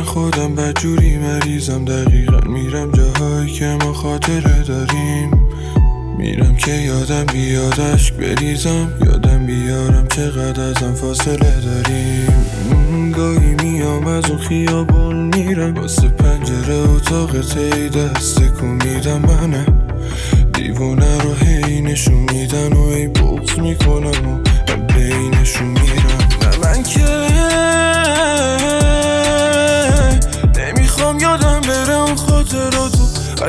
خودم بدجوری مریضم، دقیقا میرم جاهایی که ما خاطره داریم. میرم که یادم بیاد اشک بریزم، یادم بیارم چقدر ازم فاصله داریم. گاهی میام از اون خیابون میرم، واسه پنجره اتاق تی دست تکون میدم. منه دیوونه رو هی نشون میدن و هی بغض میکنم و من بینشون میرم. نه من که نمیخوام یادم بره اون خاطراتو،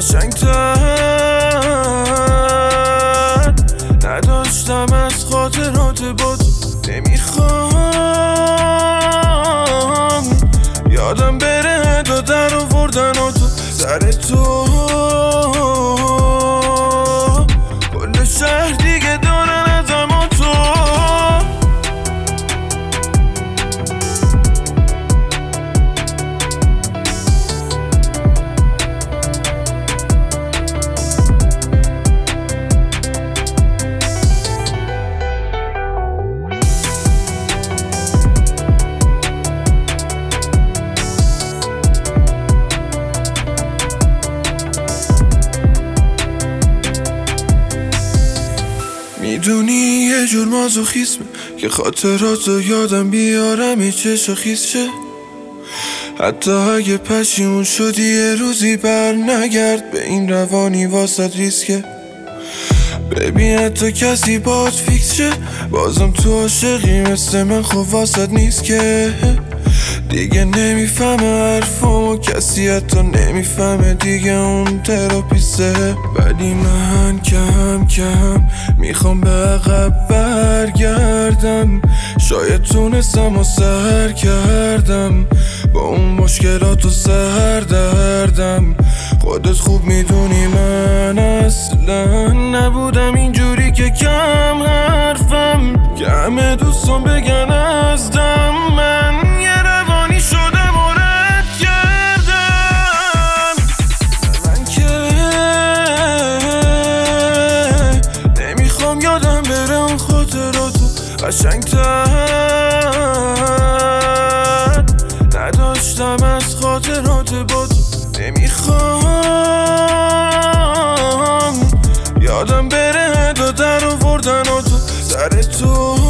قشنگتر نداشتم از خاطرات با تو. نمیخوام یادم بره دو در آوردن و تو سر تو. کل شهر دیگه دارن ازم و تو. میدونی یه جور مازوخیسمه که خاطراتو یادم بیارم یه چشم خیس شه. حتی اگه پشیمون شدی یه روزی بر نگرد، به این روانی واسط ریسکه. ببین حتی کسی باهات فیکس شه، بازم تو عاشقی مثل من، خب واسط نیست که. دیگه نمیفهمه حرفامو کسی، حتی نمیفهمه دیگه اون تراپیسته. ولی من کم کم میخوام به عقب برگردم، شاید تونستم و سر کردم با اون مشکلات و سردردم. خودت خوب میدونی من اصلا نبودم اینجوری که کم حرفم، که همه دوستان بگن از دم. من یه روانی شدم و رد کردم. من که نمیخوام یادم بره اون خاطراتو، قشنگتر نداشتم از خاطرات با تو. نمیخوام یادم بره دو در آوردن و تو سر تو.